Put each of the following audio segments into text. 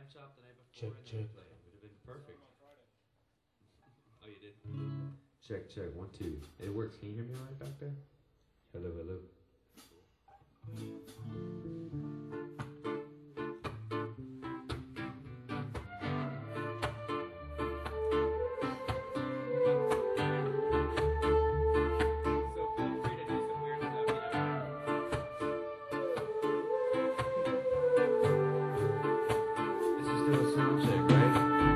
chop the night before Check, and check. then play. It would have been perfect. Oh, you did? Check, check. 1, 2. It works. Can you hear me all right back there? Hello, hello. This is still a sound check, right?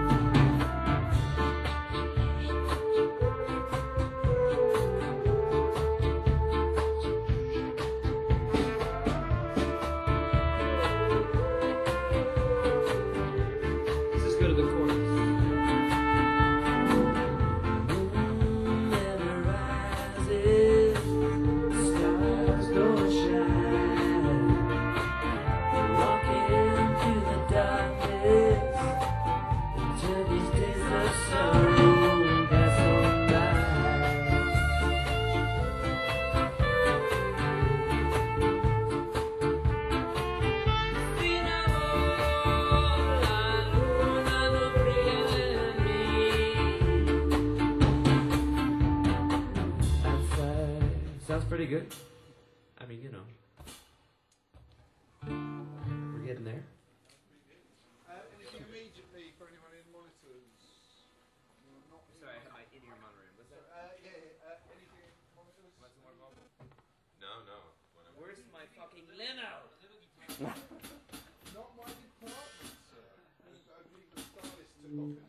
Let's just go to the chorus. Never rises, stars don't shine. Walking through the darkness until these days of sorrow pass on by. Fin amor, la luna no brilla en mí. Outside. Sounds pretty good. I mean, you know. We're getting there. Anything immediately for anyone in monitors? Not Sorry, I have my in-ear monitor in. What's that? anything in monitors? What's more vocal? No. Where's my fucking Leno? Not my department, sir. I believe the stylist took off in it.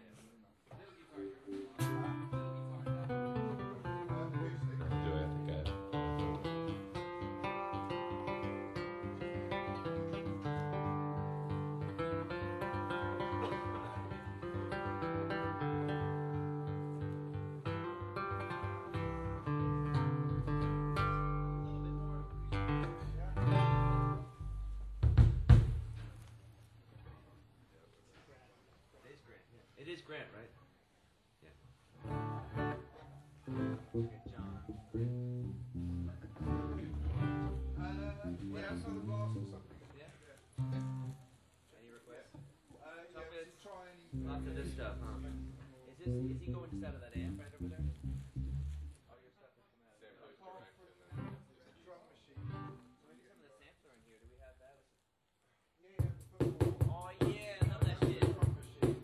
Acoustic. Do I think I It is Grant, right? Yeah. John. Yeah, so the blast or something. Yeah. Any requests? To try any. Lots of this stuff, huh? Is he going just out of that amp right over there? All your stuff is coming out of there. Apart from the drum machine. Some of the sampler in here, do we have that? Yeah, Oh yeah, I love that shit. drum machine.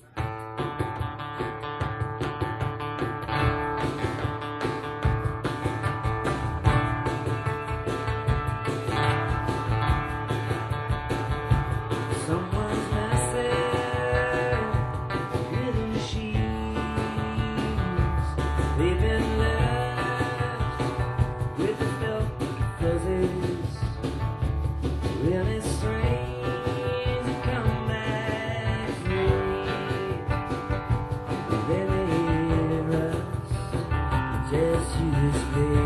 Someone's message, little sheets, they've been left with the felt fuzzies. Really strange to come back late. They made us just use me.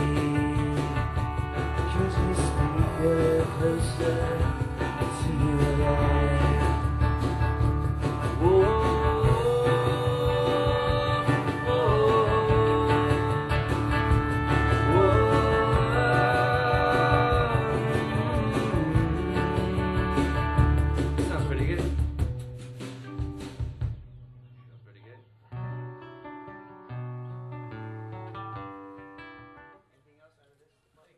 Could you speak a little closer? To you alive. Whoa, Sounds pretty good. Sounds pretty good. Anything else out of this?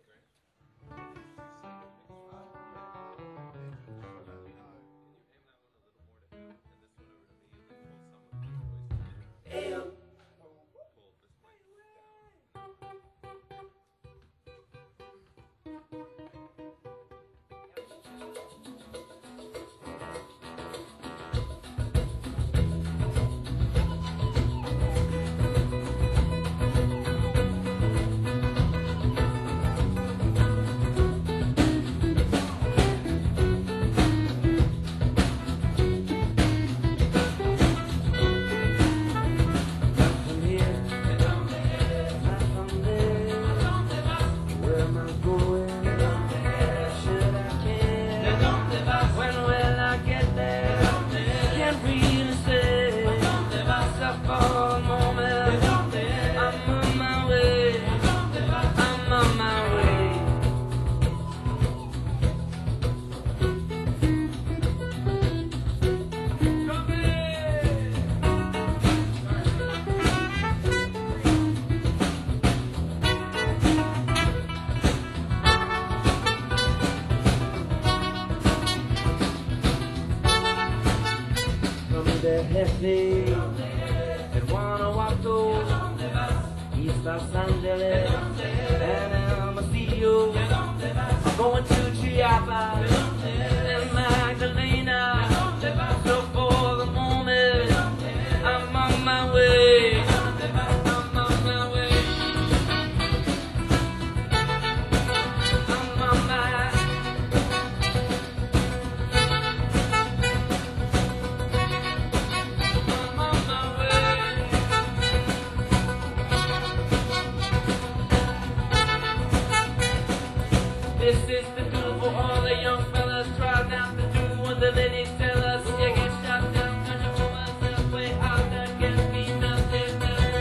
from here, not from there. Where am I going? Should I care? donde jefe, en Guanajuato, East Los Angeles, and Hermosillo, going to Chiapas, and Magdalena. So for the moment, I'm on my way. I'm on my way. I'm on my. I'm on my way. This is the tool for all the young fellas. Try not to do what the ladies tell us. You get shot down, turn your woman's way out. That gets me nothing better.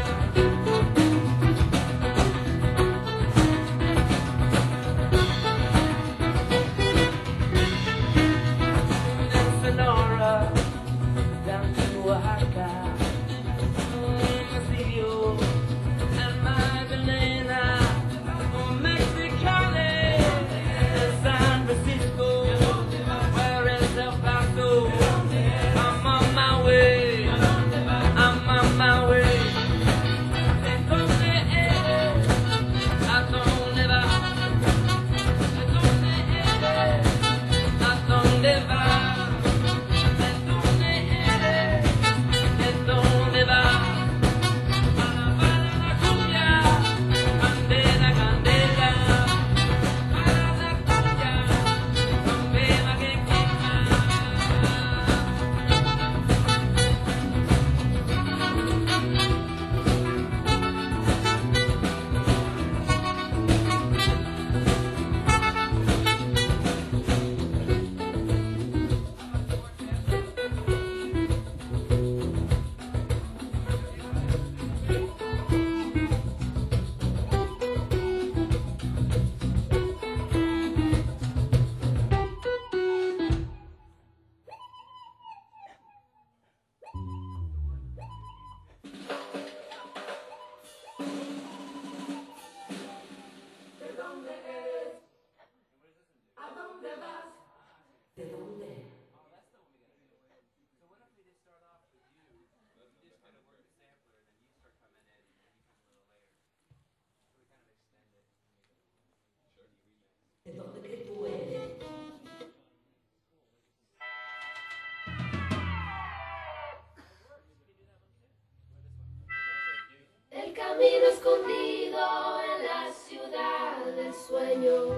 And Sonora, down to Oaxaca, Hermosillo, and Magdalena, Mexicali, and San Francisco, where is El Paso? I'm on my way. I'm on my way. ¿Dónde eres? ¿A dónde vas? ¿Dónde eres? ¿A dónde vas? ¿Dónde eres? ¿Dónde vas? Para la cumbia, candela, candela. Para la cumbia, candela que quema. El camino escondido en la ciudad del sueño.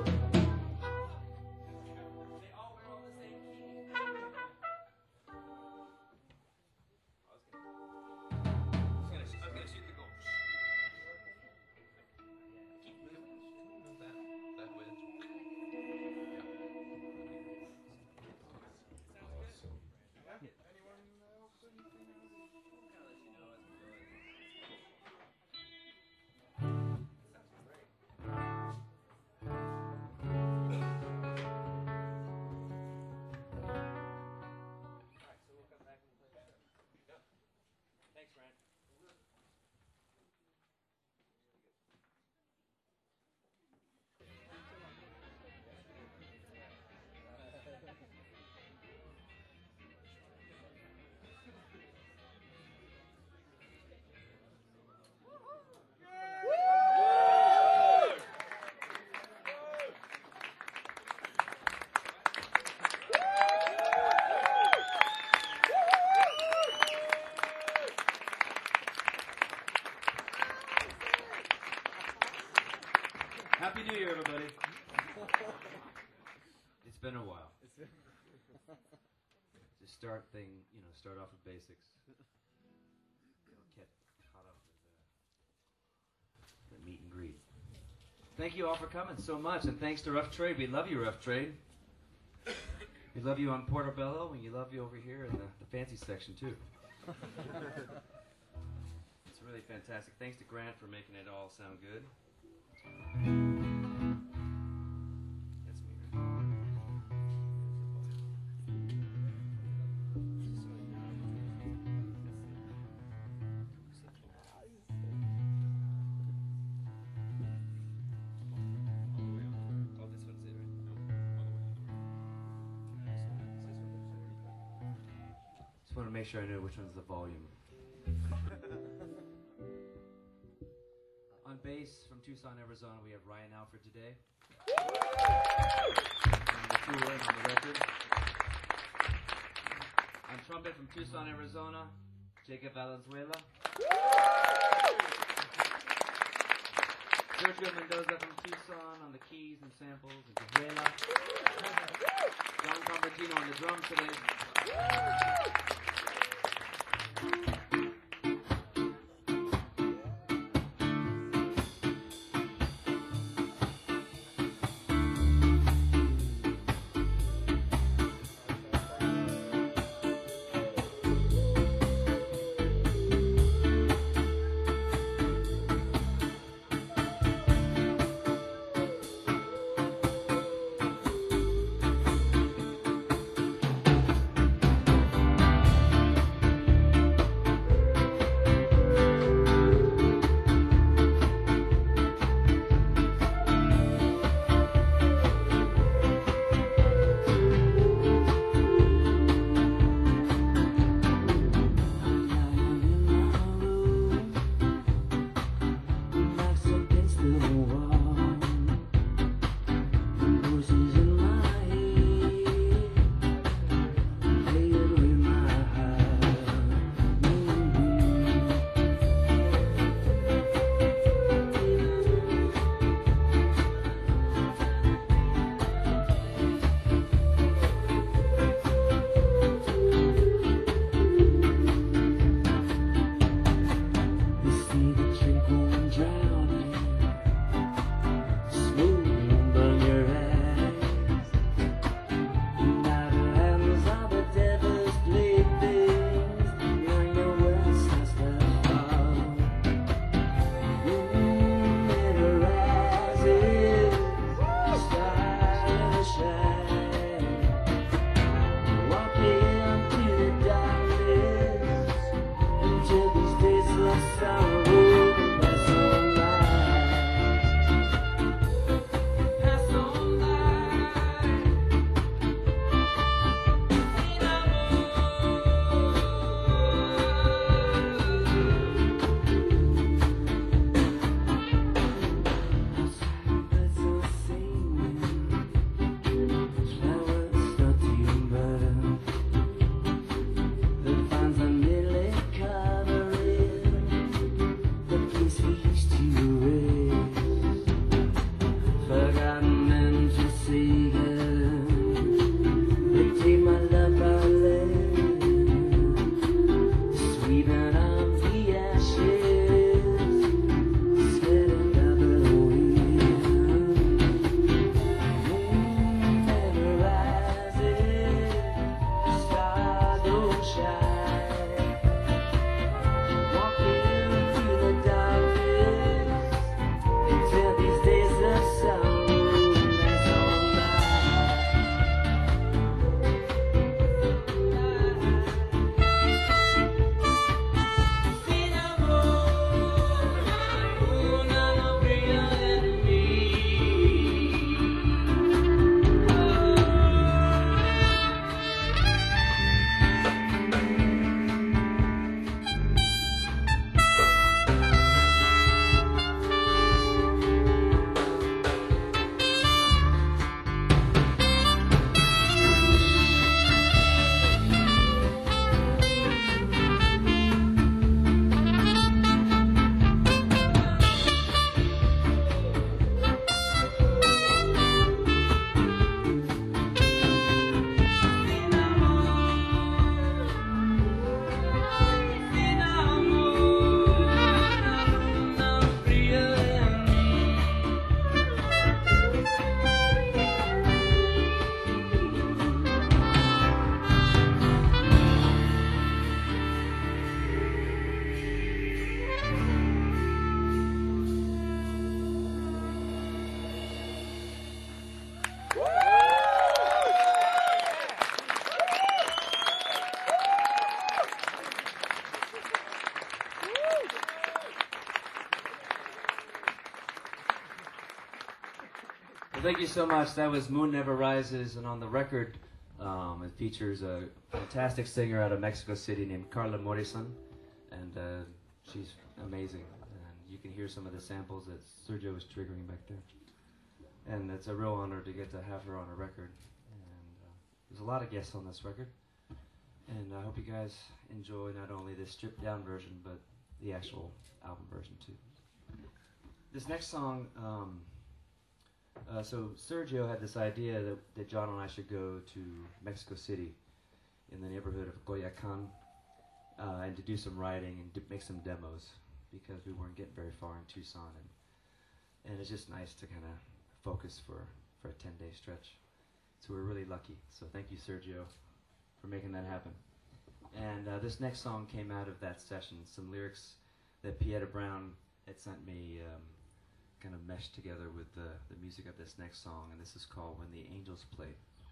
Happy New Year, everybody. It's been a while. Just start off with basics. Get caught up with the meet and greet. Thank you all for coming so much, and thanks to Rough Trade. We love you, Rough Trade. We love you on Portobello, and we love you over here in the fancy section, too. It's really fantastic. Thanks to Grant for making it all sound good. That's me, right? Oh, this one's it, right? want to make sure I know which one's the volume. On bass from Tucson, Arizona, we have Ryan Alford today. Number 2 on the record. On trumpet from Tucson, Arizona, Jacob Valenzuela. Sergio Mendoza from Tucson on the keys and samples and cajuela. John Convertino on the drums today. Well, thank you so much. That was Moon Never Rises, and on the record, It features a fantastic singer out of Mexico City named Carla Morrison, and she's amazing. And you can hear some of the samples that Sergio was triggering back there. And it's a real honor to get to have her on a record. And there's a lot of guests on this record. And I hope you guys enjoy not only this stripped down version, but the actual album version too. This next song, so Sergio had this idea that John and I should go to Mexico City in the neighborhood of Coyoacán and to do some writing and to make some demos because we weren't getting very far in Tucson. And it's just nice to kind of focus for a 10-day stretch. So we're really lucky. So thank you, Sergio, for making that happen. And this next song came out of that session. Some lyrics that Pieta Brown had sent me kind of meshed together with the music of this next song, and this is called When the Angels Play.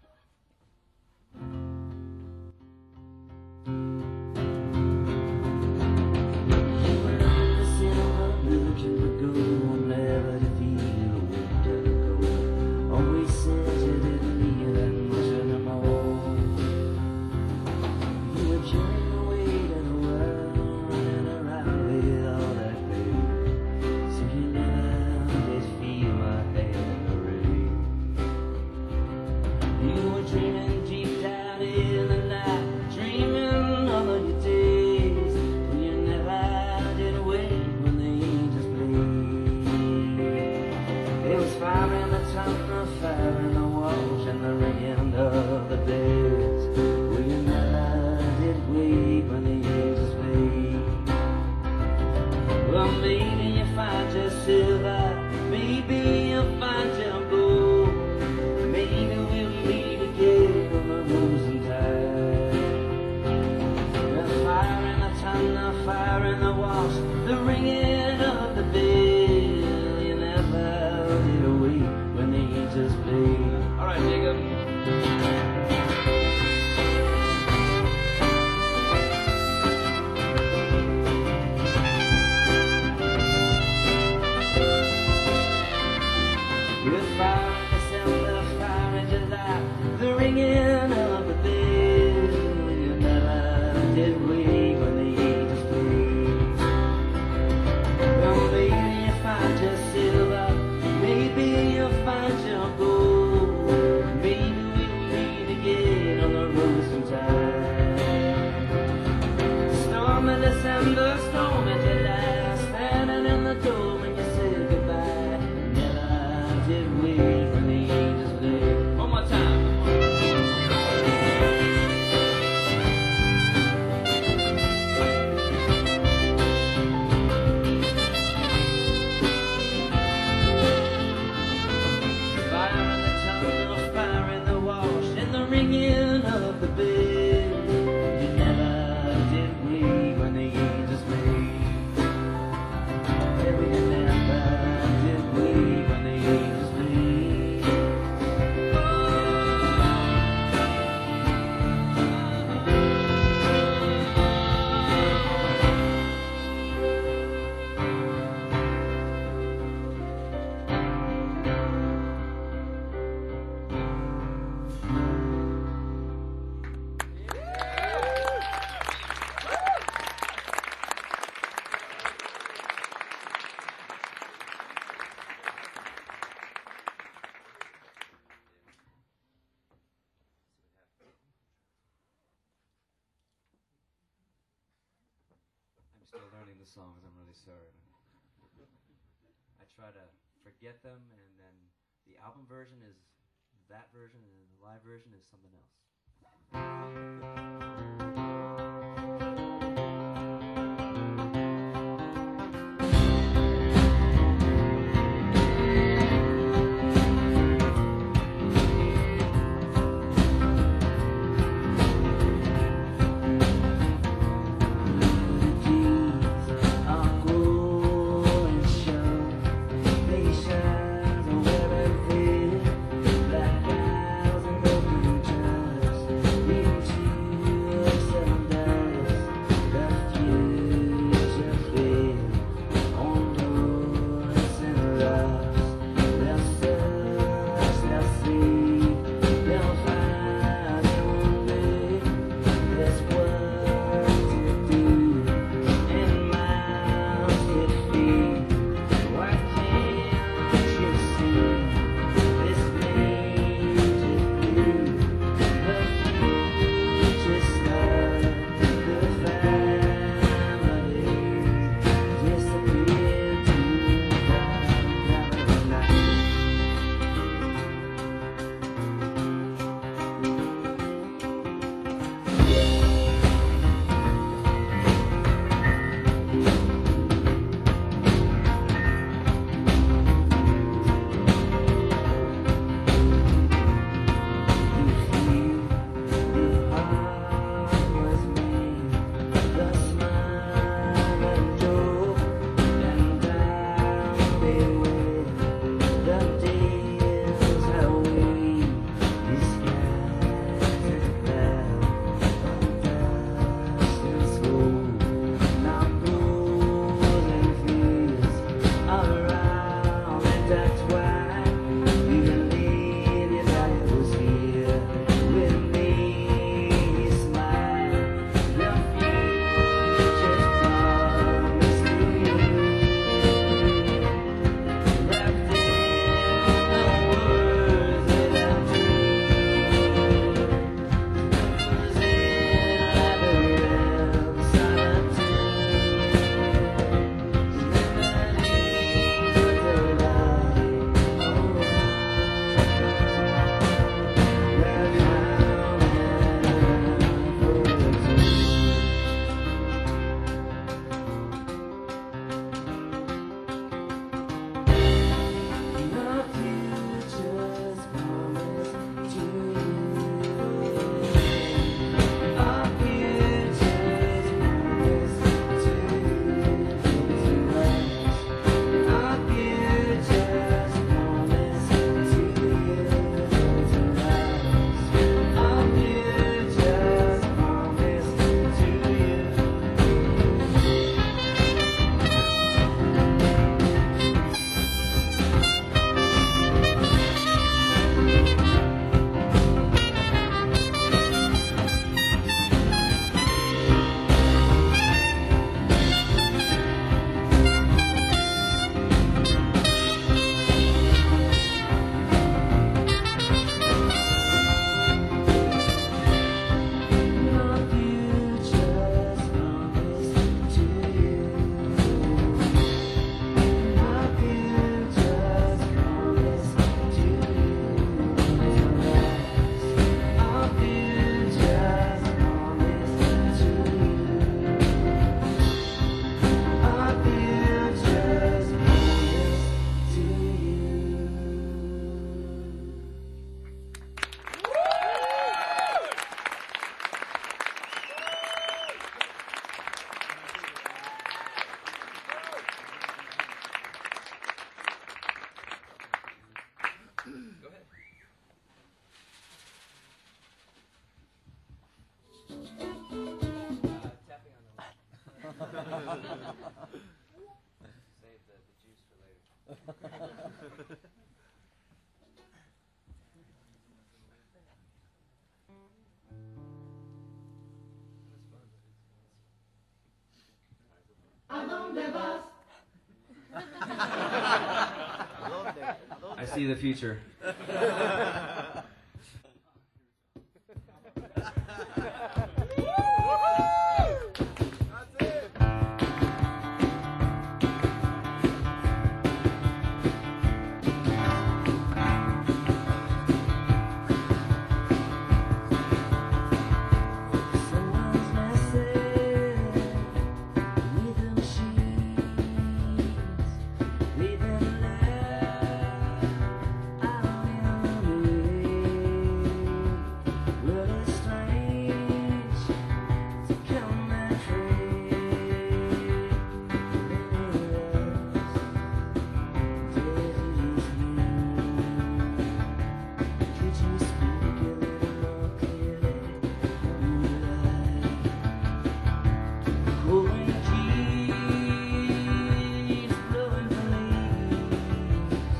Still learning the songs, I'm really sorry. I try to forget them, and then the album version is that version, and the live version is something else. Black eyes and broken trust, into dónde vas? I see the future. Someone's messing with the machines, leaving love out in the rain. Well, it's strange to come and trade could you speak a little more clearly? Holding keys, blowing police,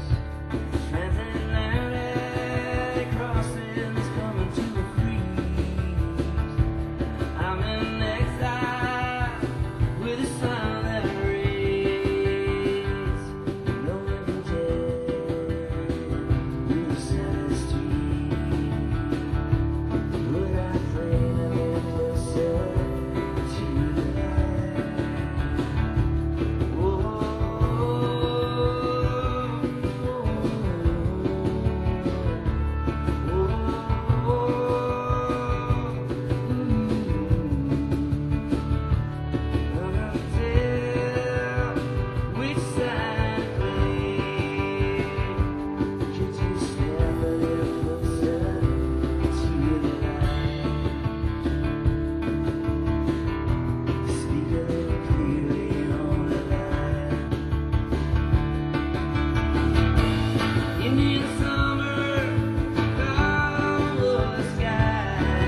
transatlantic crossings coming to a freeze. I'm in exile with a silent race, no refuge with a sad street. Would I play a little closer to the light? Which side to play? Could you step a little closer to the light? Speak a little clearly on the line. Indian summer, calm over the sky.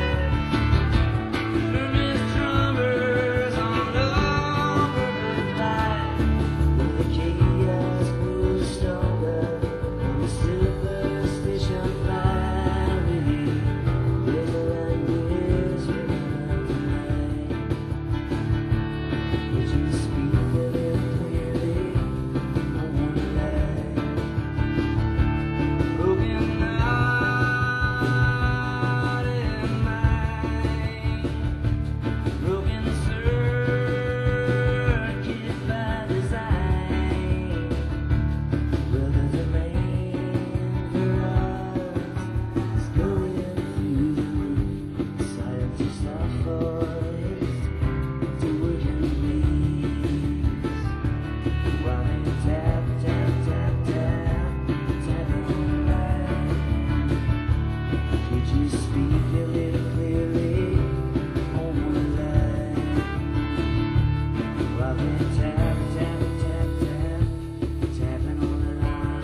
Hermes drummers on over the light. Will the chaos grow stronger? Will the superstition fly with you? There's a language without tonight. Would you speak a little clearly on the line? Broken heart and mind, broken circuit by design. Well, there's a man for us going through scientists are forced to work and please while they tap, tap, tap, tap, tap on the light. Could you speak a little clearly on the line? While they tap, tap, tap, tap, tapping on the line.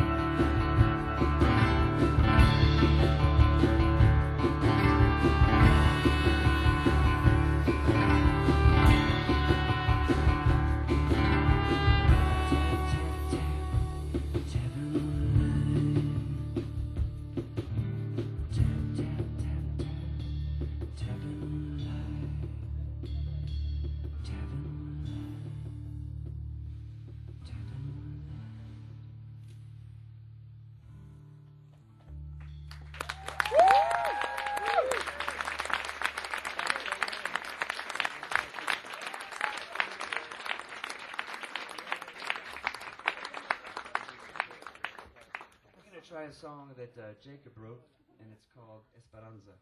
We're going to try a song that Jacob wrote, and it's called Esperanza.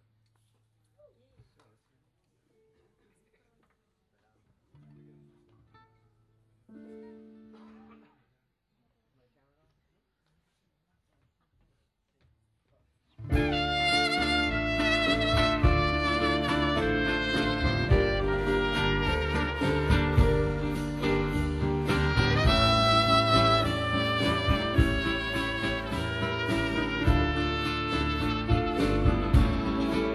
Thank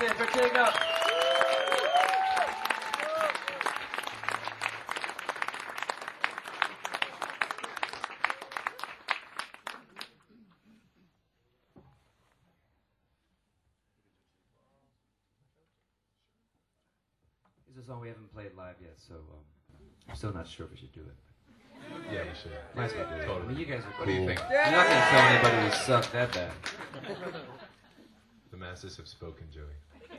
it for Take Up. This is a song we haven't played live yet, so I'm still not sure if we should do it. Yeah, you should. Might as well do it. Totally. I mean, you guys are cool. What do you think? You're not going to tell anybody we suck that bad. The masses have spoken, Joey.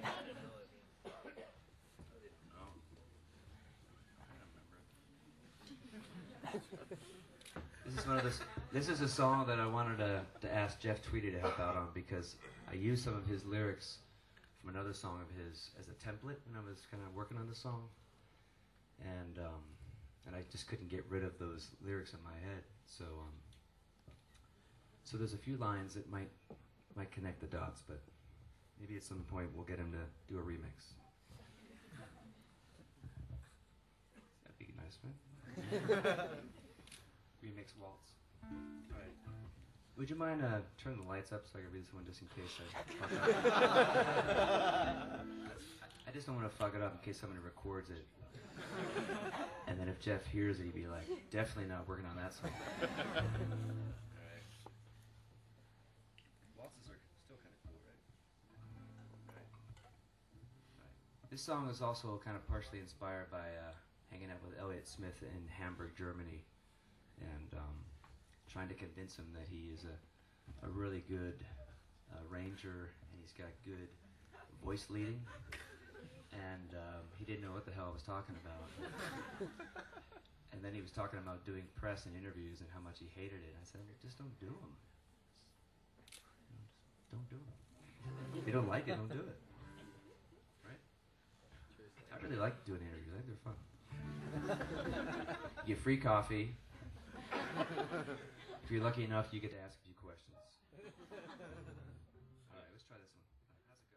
This is a song that I wanted to ask Jeff Tweedy to help out on because I used some of his lyrics from another song of his as a template when I was kind of working on the song, and I just couldn't get rid of those lyrics in my head. So so there's a few lines that might connect the dots, but maybe at some point we'll get him to do a remix. That'd be nice, right? Remix waltz. All right. Would you mind turning the lights up so I can read this one just in case I fuck up? I just don't want to fuck it up in case somebody records it. And then if Jeff hears it, he'd be like, definitely not working on that song. Waltzes are still kind of cool, right? This song is also kind of partially inspired by hanging out with Elliott Smith in Hamburg, Germany, and trying to convince him that he is a really good arranger and he's got good voice leading. And he didn't know what the hell I was talking about. And then he was talking about doing press and interviews and how much he hated it. And I said, just don't do them. Don't do them. If you don't like it, don't do it. Right? I really like doing interviews. I think they're fun. You get free coffee. If you're lucky enough, you get to ask a few questions. All right, let's try this one. How's it go?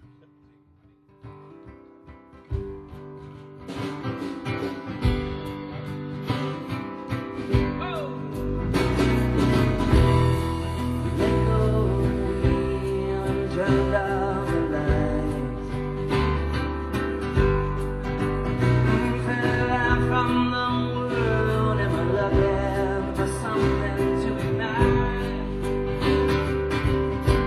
Turn down the lights. Fell out from the world and we're looking for something to ignite.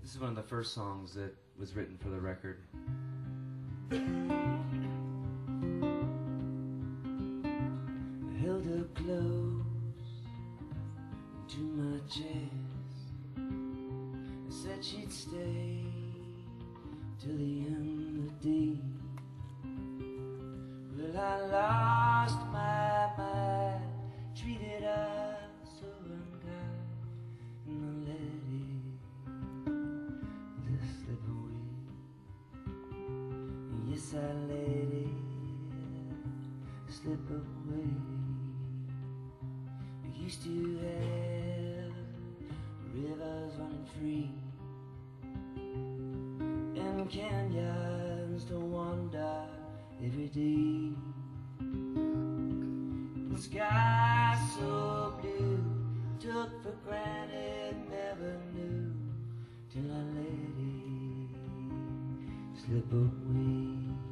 This is one of the first songs that was written for the record. I held her close to my chest. I said she'd stay till the end of the day. Well, I lost my mind, treated her so unkind, and I let it just slip away. Yes, I let it slip away. We used to have rivers running free and canyons to wander every day. The sky so blue, took for granted, never knew till I let it slip away.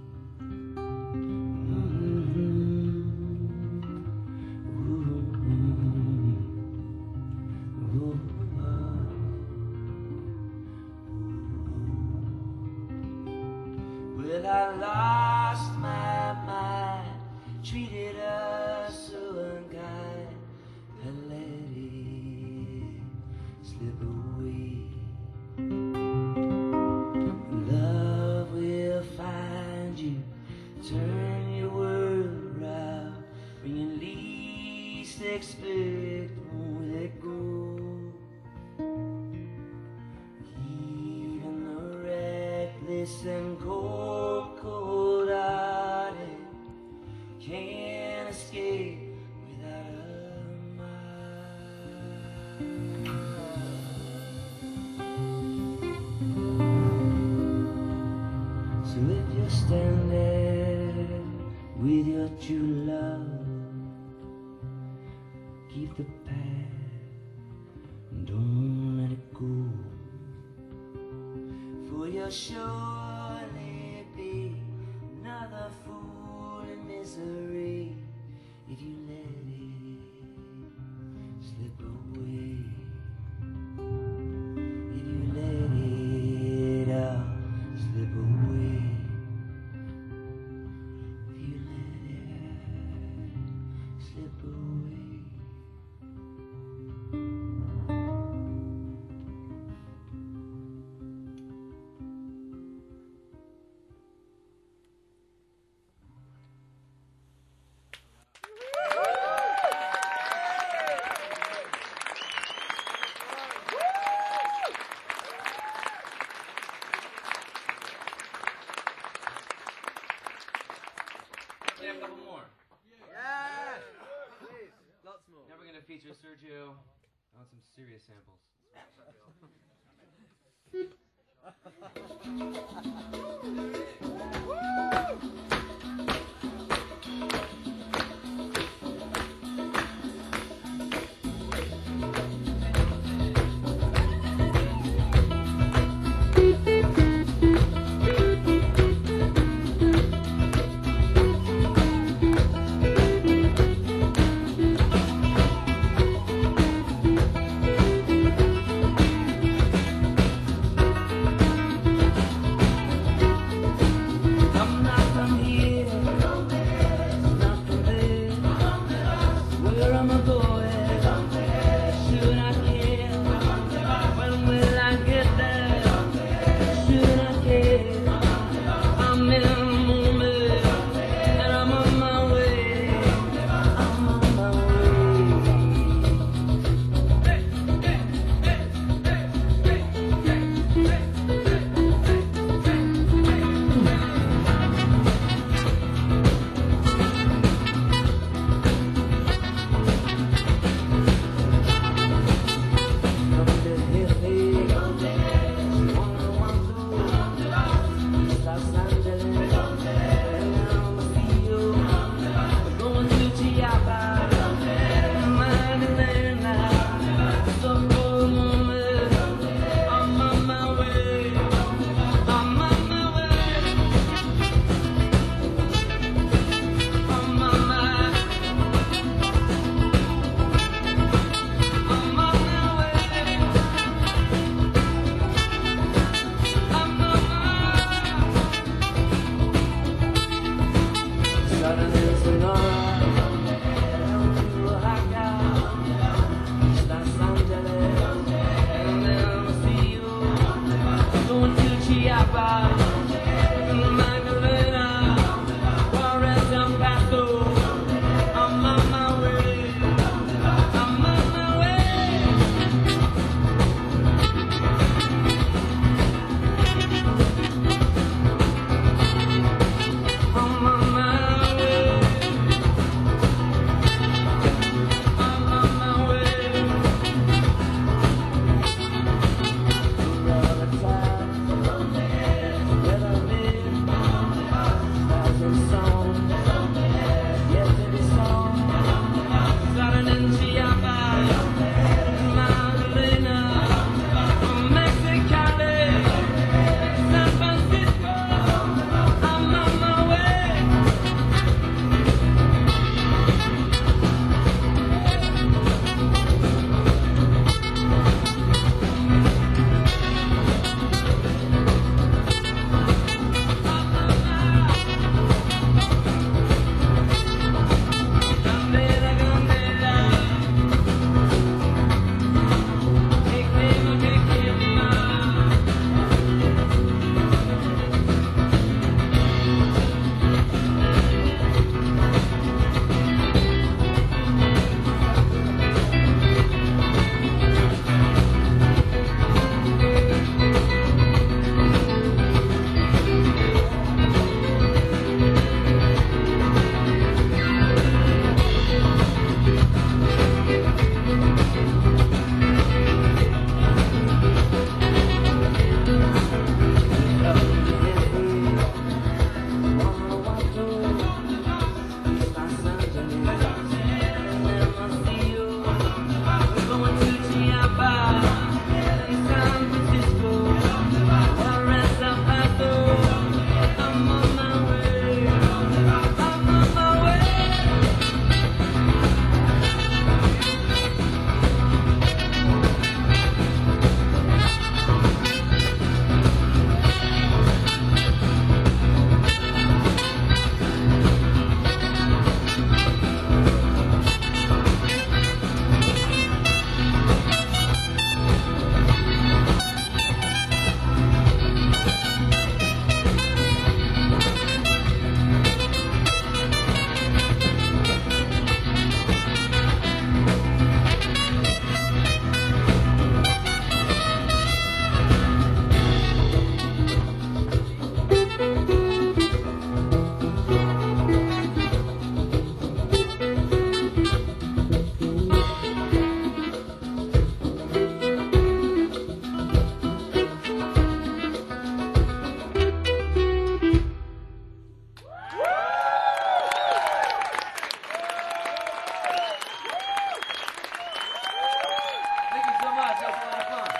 Well, I lost my mind, treated her so unkind, I let it slip away. Love will find you, turn your world around, when you least expect, won't let go. Even the reckless and cold, cold-hearted can't escape without a mind. So if you're standing with your true love, keep the path and don't let it go. For you'll surely be another fool in misery if you let it slip away. If you let it slip away. If you let it slip away. We have a couple more. Yes! Please, lots more. Now we're going to feature Sergio on some serious samples. much. That was a lot of fun.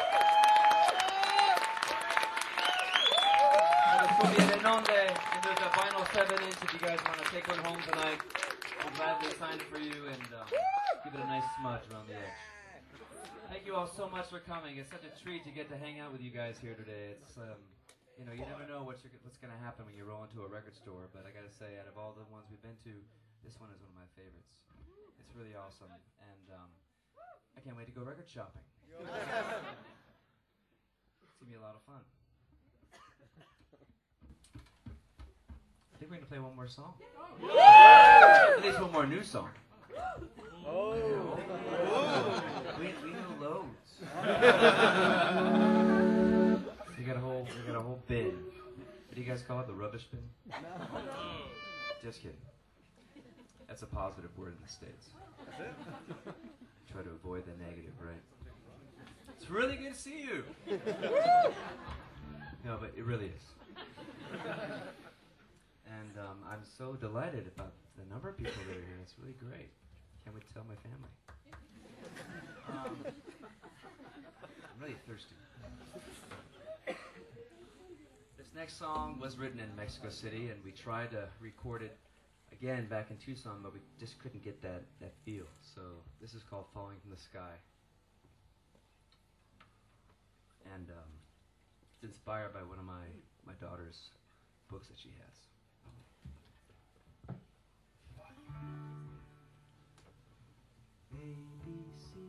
And there's a vinyl 7-inch if you guys want to take one home tonight. I'll gladly sign it for you and give it a nice smudge around the edge. Thank you all so much for coming. It's such a treat to get to hang out with you guys here today. It's you know, you never know what's going to happen when you roll into a record store, but I got to say, out of all the ones we've been to, this one is one of my favorites. It's really awesome, and I can't wait to go record shopping. It's going to be a lot of fun. I think we're going to play one more song. At least one more new song. We know loads. We got a whole bin. What do you guys call it? The rubbish bin? Just kidding. That's a positive word in the States. Try to avoid the negative, right? It's really good to see you. No, but it really is. And I'm so delighted about the number of people that are here. It's really great. Can't wait to tell my family. I'm really thirsty. This next song was written in Mexico City, and we tried to record it again back in Tucson, but we just couldn't get that feel. So this is called Falling from the Sky. And it's inspired by one of my daughter's books that she has. A, B, C,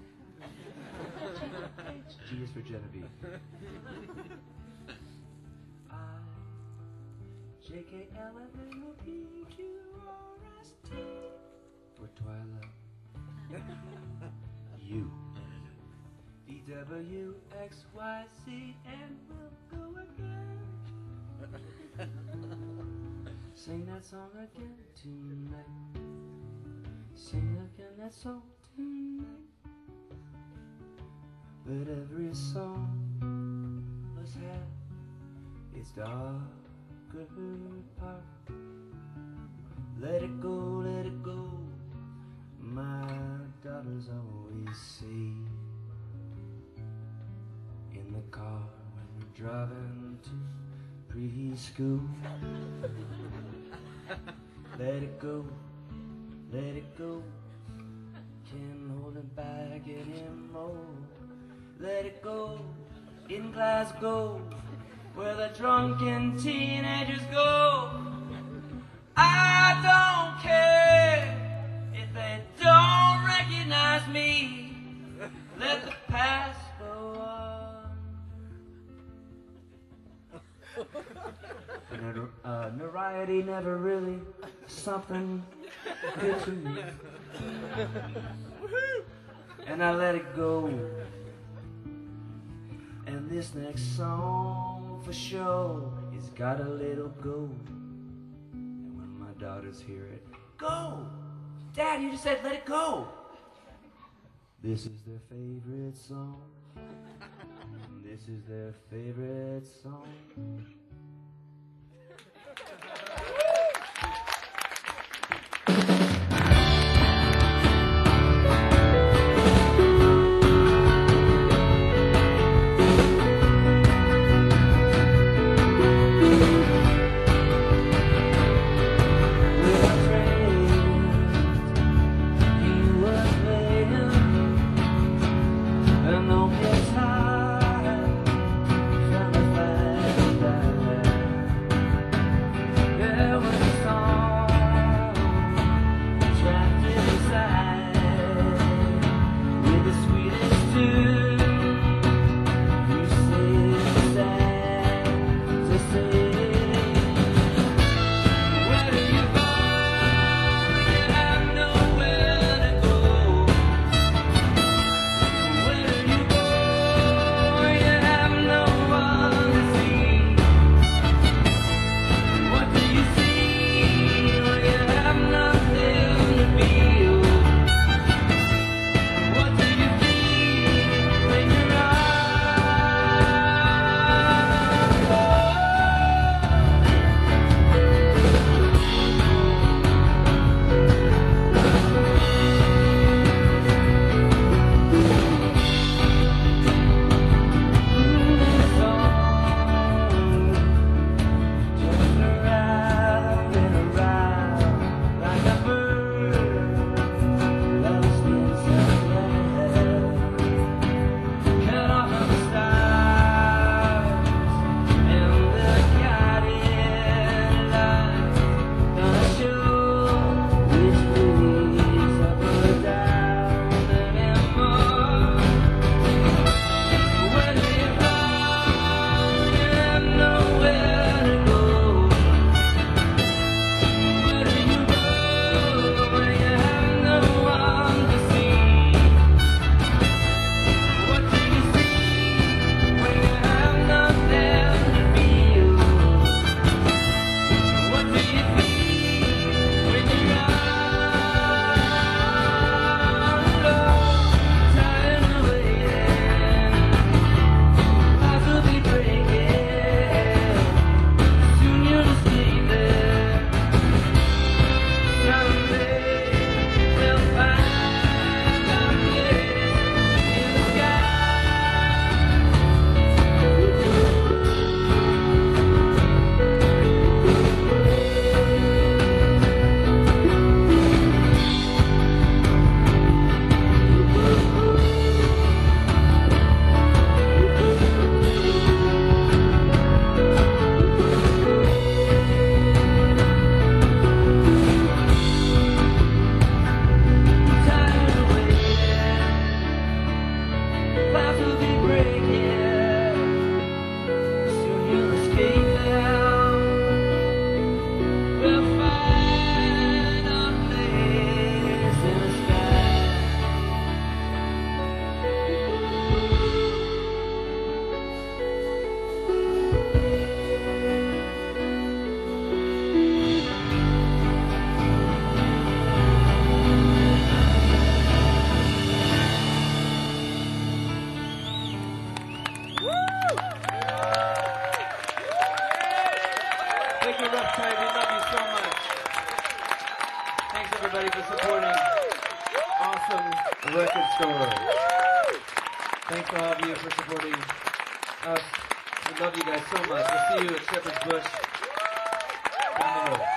G is for Genevieve. I, J, K, L, M, N, O, P, Q, R, S, T for Twilight. U, V, W, X, Y, Z, and we'll go again. Sing that song again tonight. Sing again that song tonight. But every song must have its darker part. Let it go, let it go. My daughters always say in the car when we're driving to preschool. Let it go, let it go. Can't hold it back anymore. Let it go in Glasgow, where the drunken teenagers go. I don't care if they don't recognize me. Let the past go on. Notoriety never really something good to me. And I let it go. And this next song for sure has got a little go. And when my daughters hear it, go! Dad, you just said let it go! This is their favorite song. This is their favorite song. Thank you, Rough Trade. We love you so much. Thanks, everybody, for supporting Awesome Record Store. Thanks to all of you for supporting us. We love you guys so much. We'll see you at Shepherd's Bush down the road.